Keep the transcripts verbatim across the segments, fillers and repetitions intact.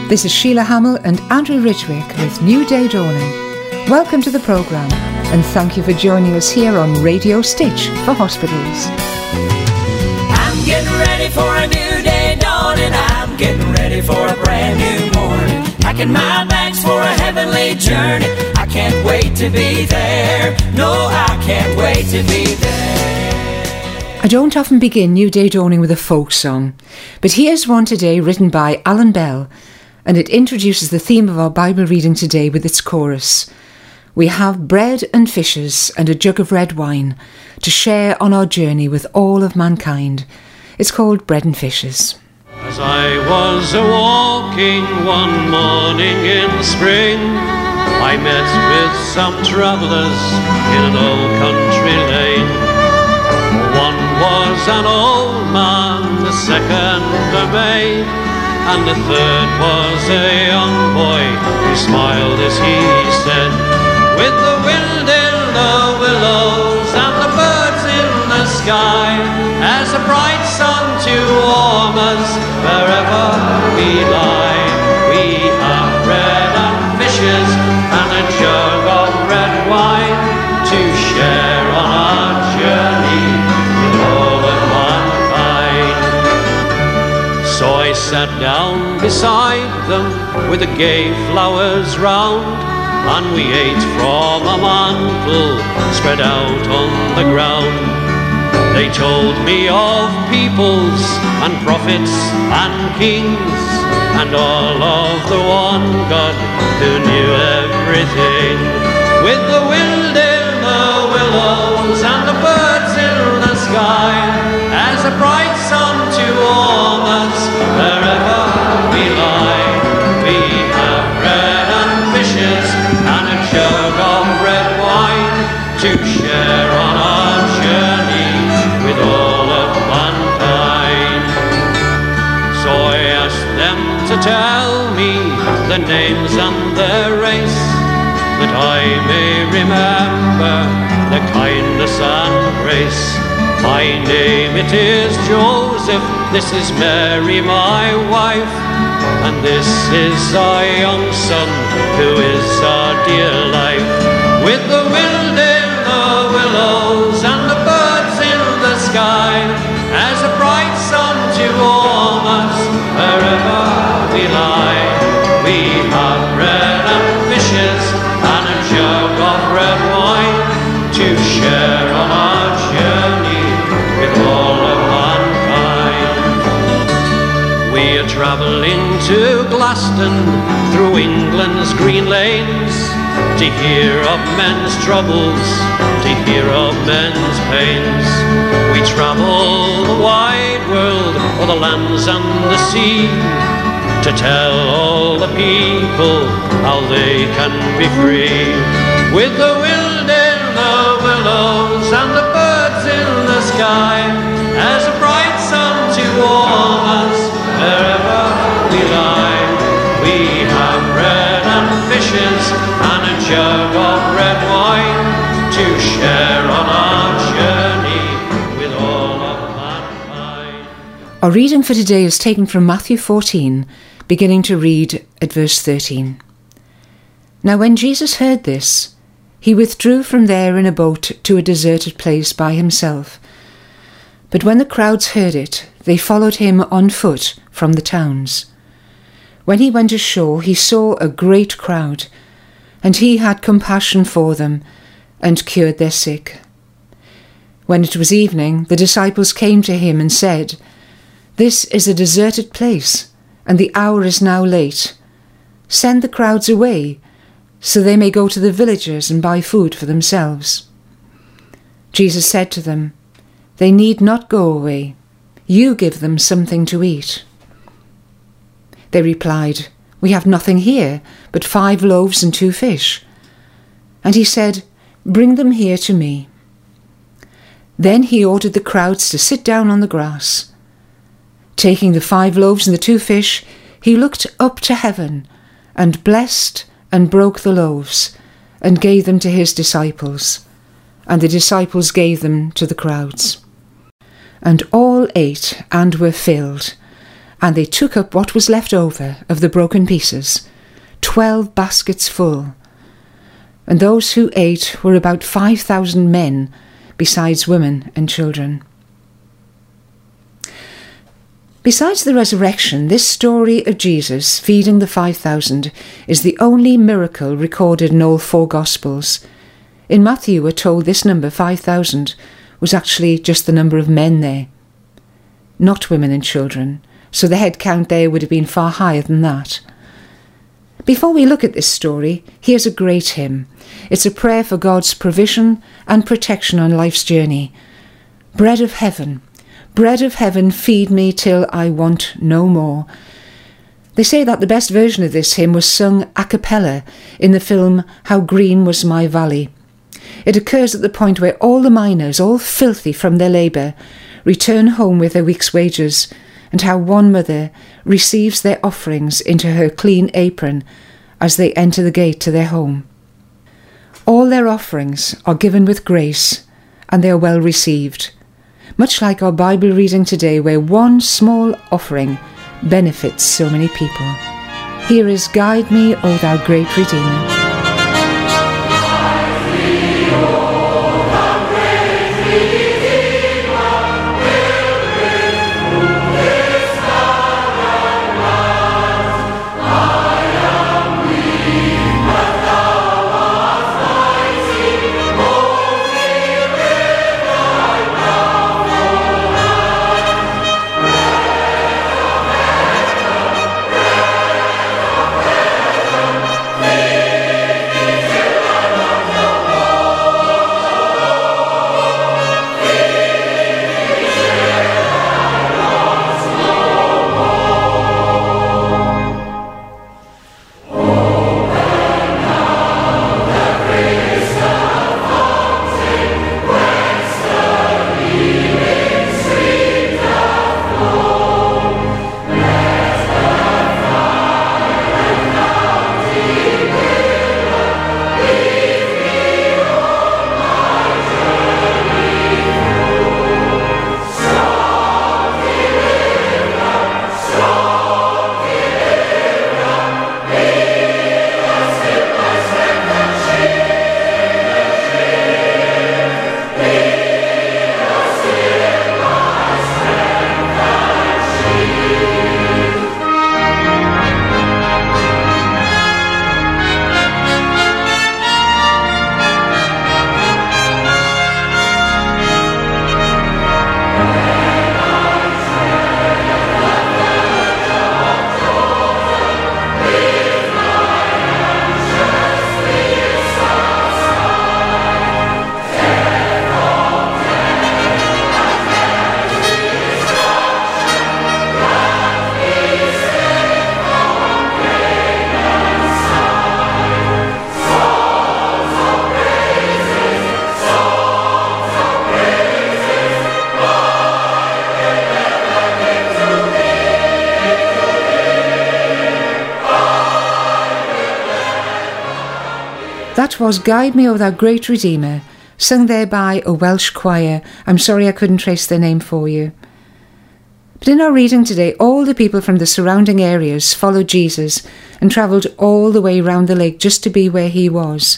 This is Sheila Hamill and Andrew Ridgwick with New Day Dawning. Welcome to the programme and thank you for joining us here on Radio Stitch for Hospitals. I'm getting ready for a new day dawning. I'm getting ready for a brand new morning. Packing my bags for a heavenly journey. I can't wait to be there. No, I can't wait to be there. I don't often begin New Day Dawning with a folk song, but here's one today written by Alan Bell, and it introduces the theme of our Bible reading today with its chorus. We have bread and fishes and a jug of red wine to share on our journey with all of mankind. It's called Bread and Fishes. As I was a-walking one morning in spring, I met with some travellers in an old country lane. One was an old man, the second a maid, and the third was a young boy who smiled as he said, with the wind in the willows and the birds in the sky, as a bright sun to warm us wherever we lie. We have bread and fishes and a jug of red wine to share on our journey with all of mankind. So I sat down beside them with the gay flowers round, and we ate from a mantle spread out on the ground. They told me of peoples and prophets and kings, and all of the one God who knew everything. With the wind in the willows and the birds in the sky, as a bright sun to warm us wherever we lie. We have bread and fishes and a jug of red wine to share on our journey with all of mankind. So I asked them to tell me the names and their race, that I may remember their kindness and grace. My name it is Joseph, this is Mary my wife, and this is our young son who is our dear life. With the wind in the willows and the birds in the sky, as a bright sun to warm us wherever we lie. We have bread and fishes and a jug of red wine to share on our journey with all of mankind. We are travelling to Glaston through England's green lanes, to hear of men's troubles, to hear of men's pains. We travel the wide world, o'er the lands and the sea, to tell all the people how they can be free. With the wind in the willows and the birds in the sky, as a bright sun to warm us wherever we lie. We have bread and fishes and a jug of red wine to share on our journey with all of mankind. Our reading for today is taken from Matthew fourteen, beginning to read at verse thirteen. Now when Jesus heard this, he withdrew from there in a boat to a deserted place by himself. But when the crowds heard it, they followed him on foot from the towns. When he went ashore, he saw a great crowd, and he had compassion for them, and cured their sick. When it was evening, the disciples came to him and said, "This is a deserted place, and the hour is now late. Send the crowds away, so they may go to the villages and buy food for themselves." Jesus said to them, "They need not go away. You give them something to eat." They replied, "We have nothing here but five loaves and two fish." And he said, "Bring them here to me." Then he ordered the crowds to sit down on the grass. Taking the five loaves and the two fish, he looked up to heaven and blessed and broke the loaves and gave them to his disciples, and the disciples gave them to the crowds. And all ate and were filled, And they took up what was left over of the broken pieces, twelve baskets full. And those who ate were about five thousand men, besides women and children. Besides the resurrection, this story of Jesus feeding the five thousand is the only miracle recorded in all four Gospels. In Matthew, we're told this number, five thousand, was actually just the number of men there, not women and children, so the head count there would have been far higher than that. Before we look at this story, here's a great hymn. It's a prayer for God's provision and protection on life's journey. Bread of heaven, bread of heaven, feed me till I want no more. They say that the best version of this hymn was sung a cappella in the film How Green Was My Valley. It occurs at the point where all the miners, all filthy from their labour, return home with their week's wages, and how one mother receives their offerings into her clean apron as they enter the gate to their home. All their offerings are given with grace, and they are well received, much like our Bible reading today, where one small offering benefits so many people. Here is Guide Me, O Thou Great Redeemer. That was Guide Me, O Thou Great Redeemer, sung there by a Welsh choir. I'm sorry I couldn't trace their name for you. But in our reading today, all the people from the surrounding areas followed Jesus and travelled all the way round the lake just to be where he was.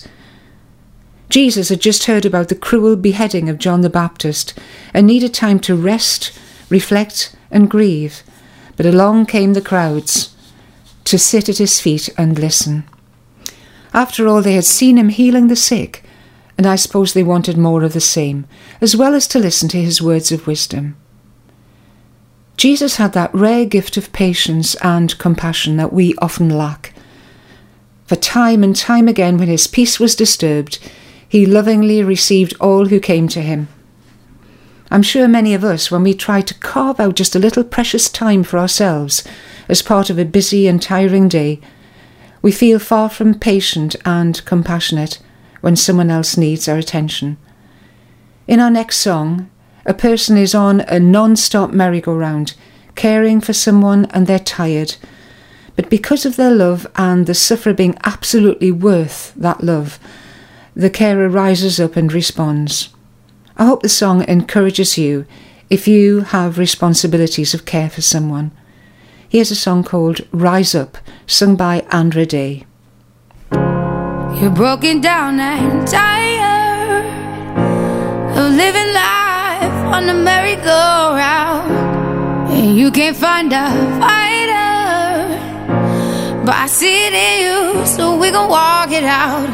Jesus had just heard about the cruel beheading of John the Baptist and needed time to rest, reflect and grieve. But along came the crowds to sit at his feet and listen. After all, they had seen him healing the sick, and I suppose they wanted more of the same, as well as to listen to his words of wisdom. Jesus had that rare gift of patience and compassion that we often lack. For time and time again, when his peace was disturbed, he lovingly received all who came to him. I'm sure many of us, when we try to carve out just a little precious time for ourselves as part of a busy and tiring day, we feel far from patient and compassionate when someone else needs our attention. In our next song, a person is on a non-stop merry-go-round, caring for someone and they're tired. But because of their love and the sufferer being absolutely worth that love, the carer rises up and responds. I hope the song encourages you if you have responsibilities of care for someone. Here's a song called Rise Up, sung by Andra Day. You're broken down and tired of living life on the merry-go-round, and you can't find a fighter, but I see it in you, so we gon' walk it out.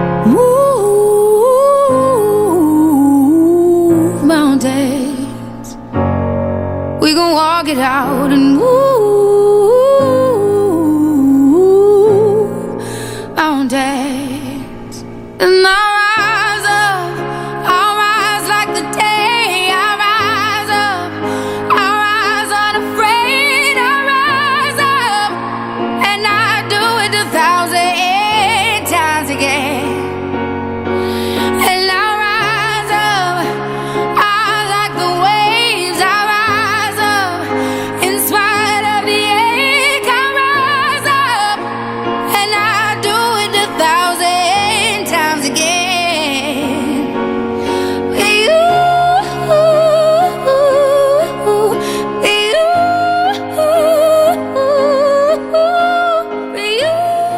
Move mountains, we gon' walk it out and move mountains. And I'll rise up, I'll rise like the day. I'll rise up, I'll rise unafraid. I'll rise up, and I'll do it a thousand times again. And I'll rise up, I'll like the waves. I'll rise up, in spite of the ache. I'll rise up, and I'll do it a thousand times again. With you, with you, with you.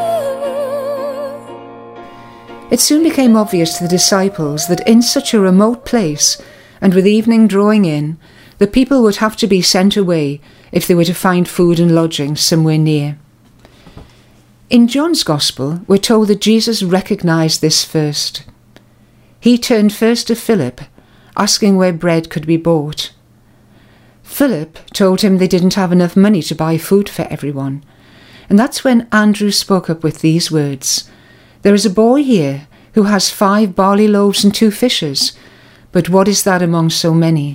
It soon became obvious to the disciples that in such a remote place, and with evening drawing in, the people would have to be sent away if they were to find food and lodging somewhere near. In John's Gospel, we're told that Jesus recognised this first. He turned first to Philip, asking where bread could be bought. Philip told him they didn't have enough money to buy food for everyone, and that's when Andrew spoke up with these words: "There is a boy here who has five barley loaves and two fishes, but what is that among so many?"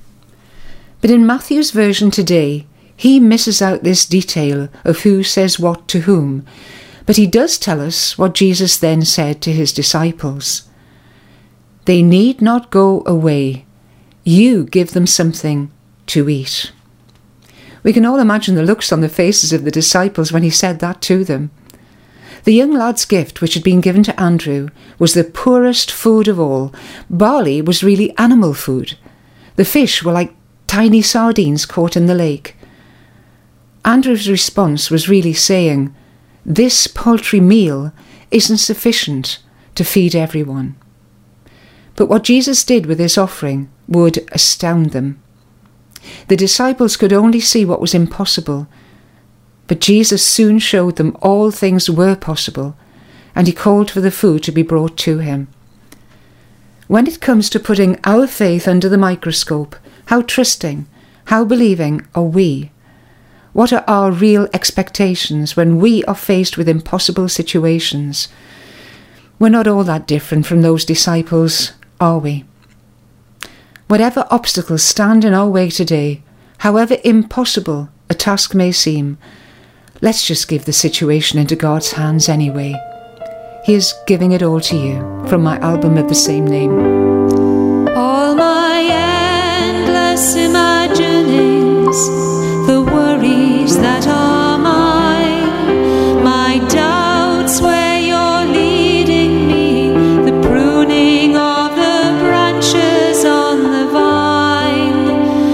But in Matthew's version today, he misses out this detail of who says what to whom, but he does tell us what Jesus then said to his disciples. "They need not go away. You give them something to eat." We can all imagine the looks on the faces of the disciples when he said that to them. The young lad's gift, which had been given to Andrew, was the poorest food of all. Barley was really animal food. The fish were like tiny sardines caught in the lake. Andrew's response was really saying, this paltry meal isn't sufficient to feed everyone. But what Jesus did with this offering would astound them. The disciples could only see what was impossible, but Jesus soon showed them all things were possible, and he called for the food to be brought to him. When it comes to putting our faith under the microscope, how trusting, how believing are we? What are our real expectations when we are faced with impossible situations? We're not all that different from those disciples, are we? Whatever obstacles stand in our way today, however impossible a task may seem, let's just give the situation into God's hands anyway. He is giving it all to you, from my album of the same name. All my endless imaginings, the worries that are mine, my doubts where you're leading me, the pruning of the branches on the vine.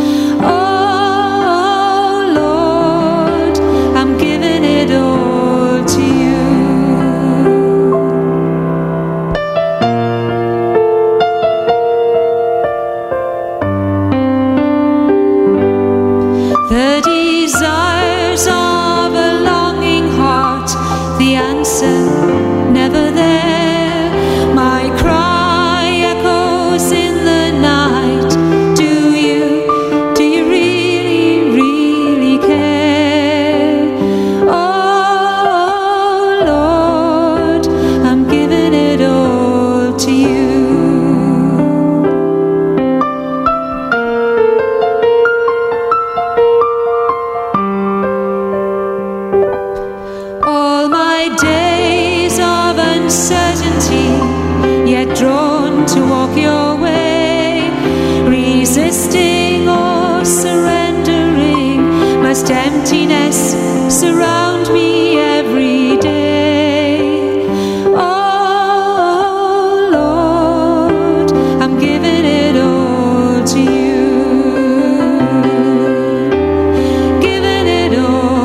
Oh Lord, I'm giving it all to you. The desires of a longing heart, the answer never there. My cry echoes in the night. Do you, do you really, really care? Oh Lord, I'm giving it all to you. All my days of uncertainty, yet drawn to walk your way, resisting or surrendering, must emptiness surround me every day. Oh Lord, I'm giving it all to you, giving it all.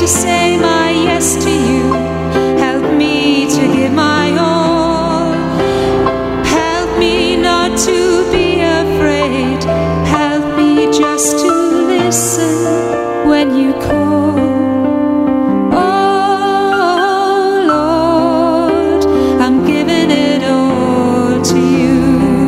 say my yes to you. Help me to give my all. Help me not to be afraid. Help me just to listen when you call. Oh Lord, I'm giving it all to you.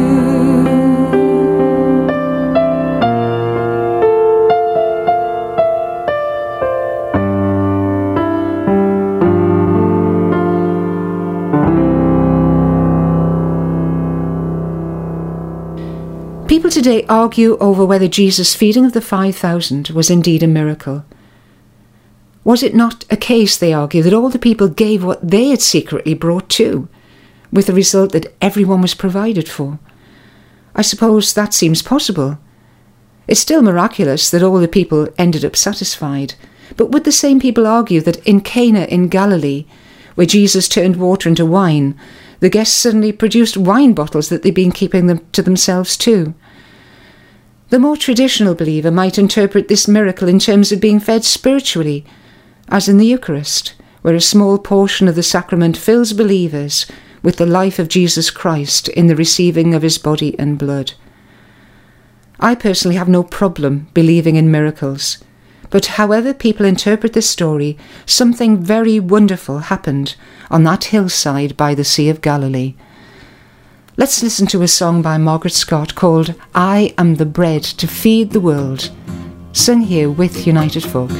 People today argue over whether Jesus' feeding of the five thousand was indeed a miracle. Was it not a case, they argue, that all the people gave what they had secretly brought too, with the result that everyone was provided for? I suppose that seems possible. It's still miraculous that all the people ended up satisfied, but would the same people argue that in Cana in Galilee, where Jesus turned water into wine, the guests suddenly produced wine bottles that they'd been keeping them to themselves too? The more traditional believer might interpret this miracle in terms of being fed spiritually, as in the Eucharist, where a small portion of the sacrament fills believers with the life of Jesus Christ in the receiving of his body and blood. I personally have no problem believing in miracles, but however people interpret this story, something very wonderful happened on that hillside by the Sea of Galilee. Let's listen to a song by Margaret Scott called I Am the Bread to Feed the World, sung here with United Folk.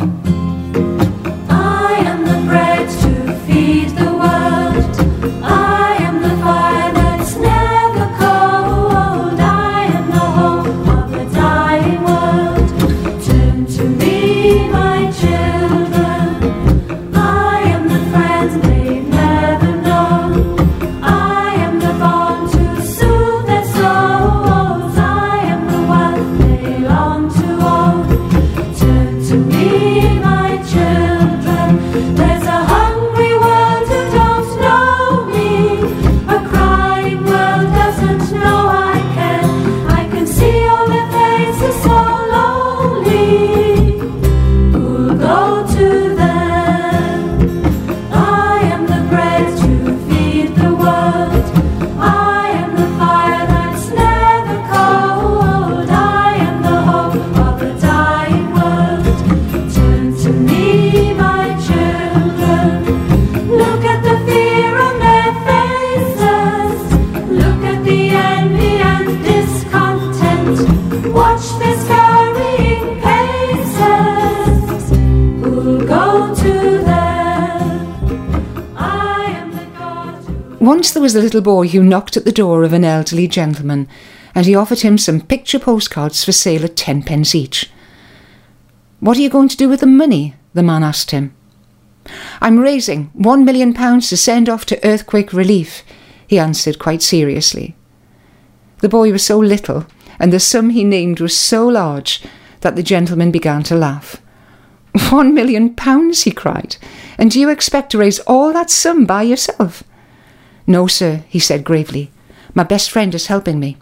I am the bread to feed the world. I am the fire that's never cold. I am the hope of a dying world. Turn to me, my children. I am the friends they've never known. I am the bond to soothe their souls. I am the wealth they long to own. Turn to me, my children. There's a hungry world who don't know me. A crying world doesn't know I can. I can see all their faces so lonely. Who'll go to them? I am the bread to feed the world. I am the fire that's never cold. I am the hope of a dying world. Turn to me, my children. Look at the fear on their faces. Look at the envy and discontent. Watch their scurrying paces. Who'll go to them? I am the God who... Once there was a little boy who knocked at the door of an elderly gentleman, and he offered him some picture postcards for sale at tenpence each. What are you going to do with the money? The man asked him. I'm raising one million pounds to send off to earthquake relief, he answered quite seriously. The boy was so little, and the sum he named was so large, that the gentleman began to laugh. One million pounds, he cried, and do you expect to raise all that sum by yourself? No, sir, he said gravely. My best friend is helping me.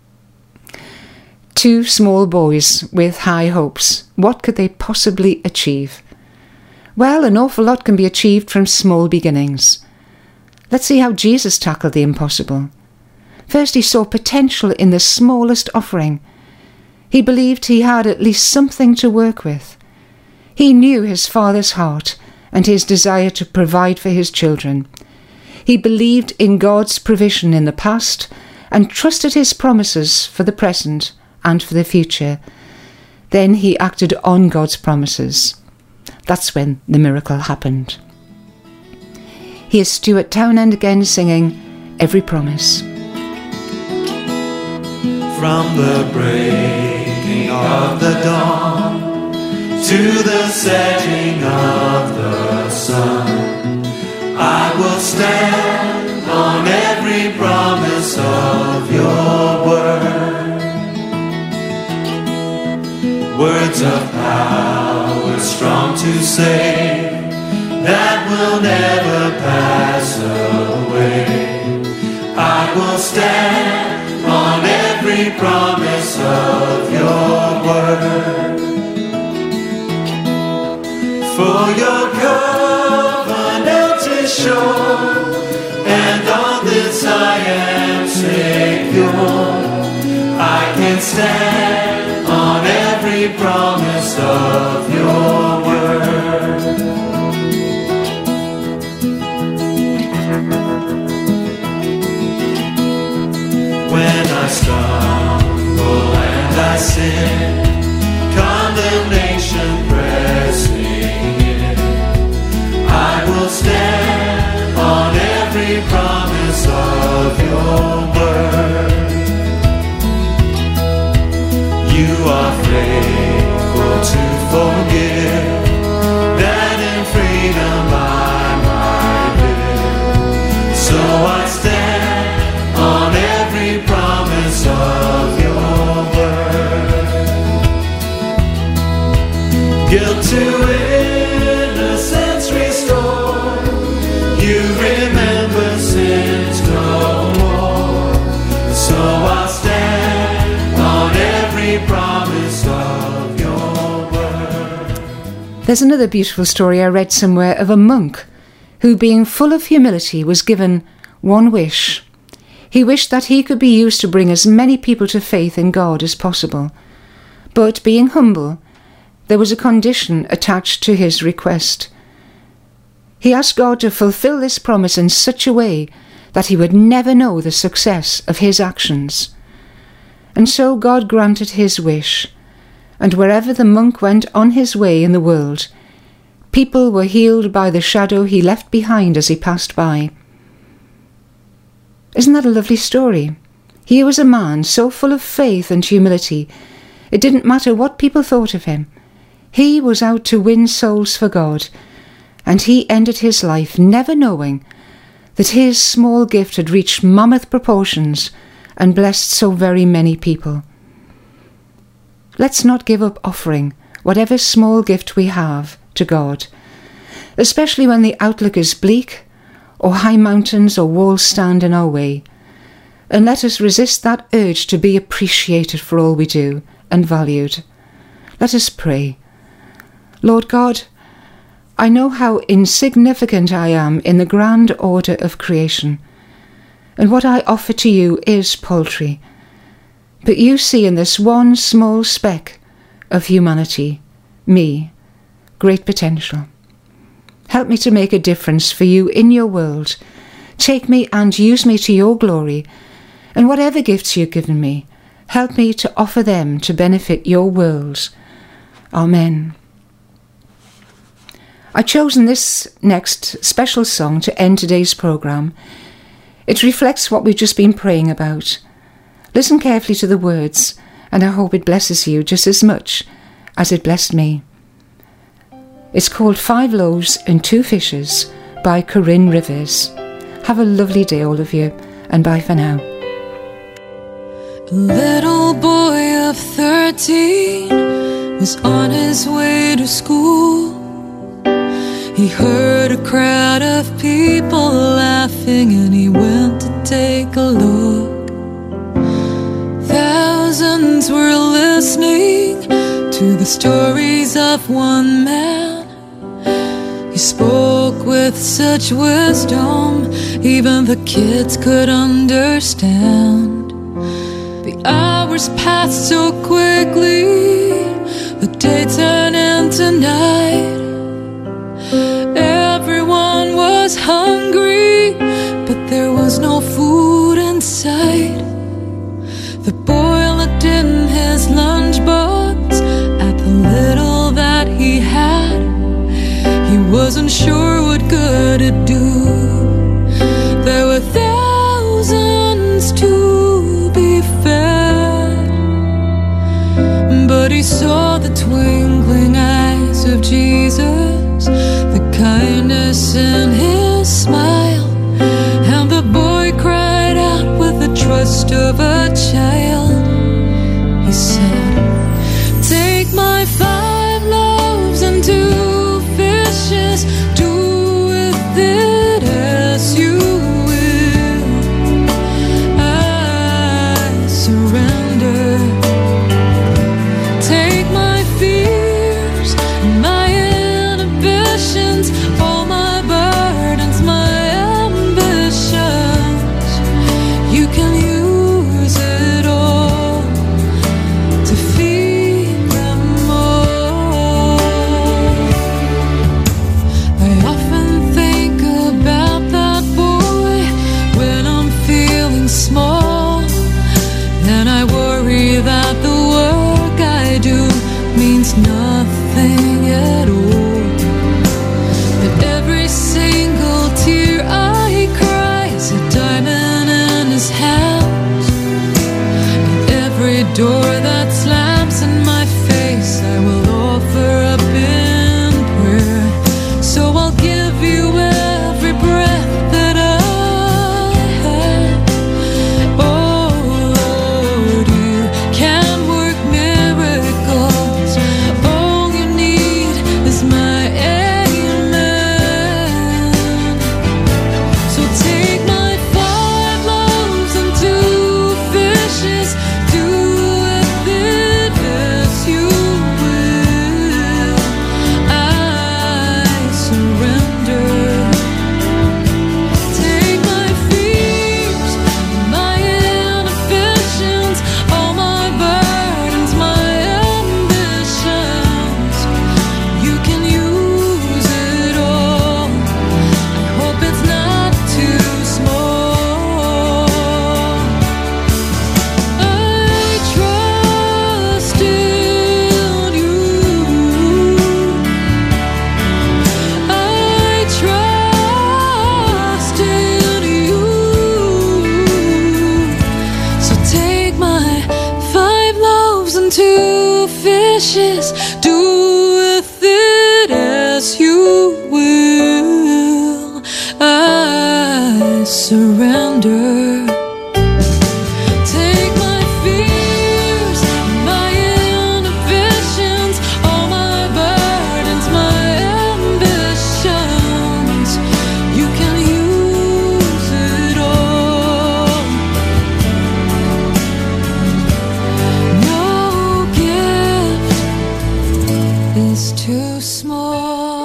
Two small boys with high hopes. What could they possibly achieve? Well, an awful lot can be achieved from small beginnings. Let's see how Jesus tackled the impossible. First, he saw potential in the smallest offering. He believed he had at least something to work with. He knew his Father's heart and his desire to provide for his children. He believed in God's provision in the past and trusted his promises for the present and for the future. Then he acted on God's promises. That's when the miracle happened. Here's Stuart Townend again singing Every Promise. From the breaking of the dawn to the setting of the sun, I will stand on every promise of your word. Words of power strong to save, that will never pass away. I will stand on every promise of your word. For your covenant is sure, and on this I am secure. I can stand on every promise of your word. When I stumble and I sin, condemnation pressing in, I will stand on every promise of your word. You are faithful to forgive, that in freedom I might live. So I stand on every promise of your word. Guilt to innocence restored, you remember sins no more. So I'll stand on every promise of your word. There's another beautiful story I read somewhere of a monk who, being full of humility, was given one wish. He wished that he could be used to bring as many people to faith in God as possible. But being humble, there was a condition attached to his request. He asked God to fulfill this promise in such a way that he would never know the success of his actions. And so God granted his wish, and wherever the monk went on his way in the world, people were healed by the shadow he left behind as he passed by. Isn't that a lovely story? Here was a man so full of faith and humility, it didn't matter what people thought of him. He was out to win souls for God, and he ended his life never knowing that his small gift had reached mammoth proportions and blessed so very many people. Let's not give up offering whatever small gift we have to God, especially when the outlook is bleak or high mountains or walls stand in our way. And let us resist that urge to be appreciated for all we do and valued. Let us pray. Lord God, I know how insignificant I am in the grand order of creation, and what I offer to you is paltry. But you see in this one small speck of humanity, me, great potential. Help me to make a difference for you in your world. Take me and use me to your glory, and whatever gifts you've given me, help me to offer them to benefit your world. Amen. I've chosen this next special song to end today's programme. It reflects what we've just been praying about. Listen carefully to the words, and I hope it blesses you just as much as it blessed me. It's called Five Loaves and Two Fishes by Corinne Rivers. Have a lovely day, all of you, and bye for now. A little boy of thirteen was on his way to school. He heard a crowd of people laughing, and he went to take a look. Thousands were listening to the stories of one man. He spoke with such wisdom, even the kids could understand. The hours passed so quickly, the day turned into night. Everyone was hungry, but there was no food in sight. The boy looked in his lunchbox at the little that he had. He wasn't sure what good it'd do. There were thousands to be fed, but he saw the twinkling eyes of Jesus, the kindness in his smile, and the boy cried out with the trust of a child. He said, "Take my five loaves and two fishes, do with it as you will. I surrender. Take my fears and my inhibitions, more.